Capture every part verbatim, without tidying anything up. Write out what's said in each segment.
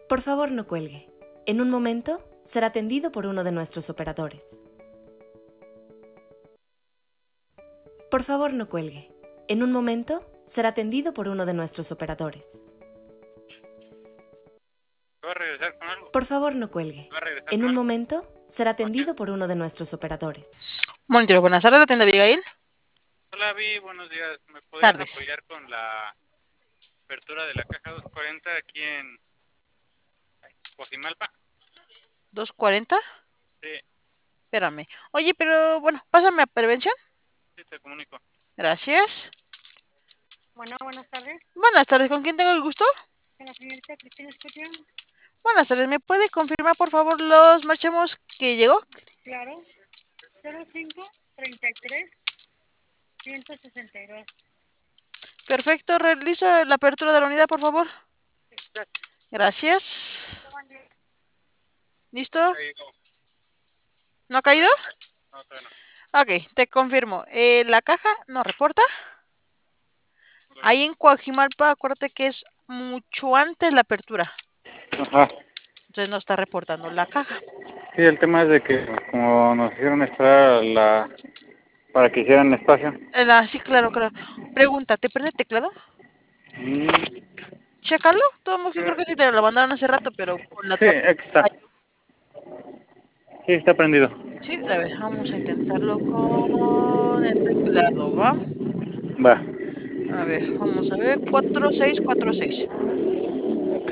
Por favor, no cuelgue. En un momento será atendido por uno de nuestros operadores. Por favor, no cuelgue. En un momento será atendido por uno de nuestros operadores. ¿Va a regresar con algo? Por favor, no cuelgue. ¿Va a regresar En con un algo? momento será atendido por uno de nuestros operadores. Monitor, buenas tardes, la tienda Abigail. Hola, Vi, buenos días. ¿Me podrías Tardes. apoyar con la apertura de la caja doscientos cuarenta aquí en Coajimalpa? ¿doscientos cuarenta? Sí, Espérame. Oye, pero bueno, pásame a prevención. sí, te comunico. Gracias. Bueno, buenas tardes. Buenas tardes, ¿con quién tengo el gusto? Con la señorita Cristina Escutia. Buenas tardes, ¿me puede confirmar por favor los marchemos que llegó? Claro. cero cinco treinta y tres ciento sesenta y dos. Perfecto, realizo la apertura de la unidad, por favor. Gracias. ¿Listo? Ahí no. ¿No ha caído? No, todavía no. Ok, te confirmo. Eh, la caja no reporta. Ahí en Coajimalpa, acuérdate que es mucho antes la apertura. Ajá. Entonces no está reportando la caja. Sí, el tema es de que como nos hicieron esperar a la... para que hicieran espacio. Eh, la- sí, claro, claro. Pregunta, ¿te prende el teclado? Mm, Chécalo. Todo modo, yo creo que sí te lo mandaron hace rato, pero con la sí, tab- aquí está. Sí, está prendido. Sí, a ver, vamos a intentarlo con el teclado, ¿va? Va. A ver, vamos a ver. cuatro seis cuatro seis. Ok.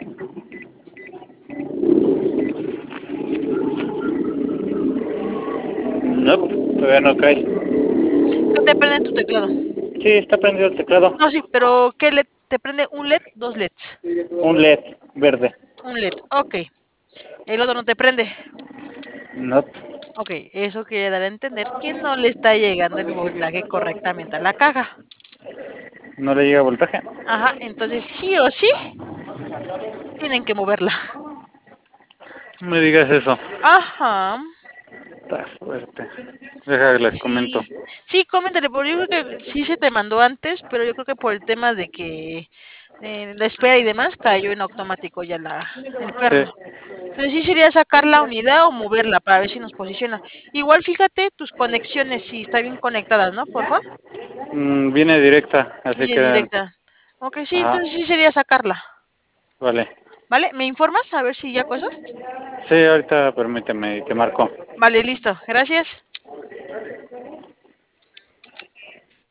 No, todavía no cae. ¿Qué te prende tu teclado? Sí, está prendido el teclado. No, sí, pero ¿qué LED? ¿Te prende un LED? Dos LEDs. Un L E D verde. Un LED, ok. El otro no te prende. No. Ok, eso quiere dar a entender que no le está llegando el voltaje correctamente a la caja. No le llega voltaje. Ajá, entonces sí o sí tienen que moverla. No me digas eso. Ajá. Está fuerte. Deja que les comento. Sí, sí, coméntale, porque yo creo que sí se te mandó antes, pero yo creo que por el tema de que eh, la espera y demás cayó en automático ya la, el perno. Sí. Entonces sí sería sacar la unidad o moverla para ver si nos posiciona. Igual fíjate tus conexiones, si está bien conectadas, ¿no? Por favor. Mm, viene directa, así Bien que... directa. Ok, sí, Ajá. entonces sí sería sacarla. Vale. ¿Vale? ¿Me informas? A ver si ya cosas. Sí, ahorita permíteme, te marco. Vale, listo. Gracias.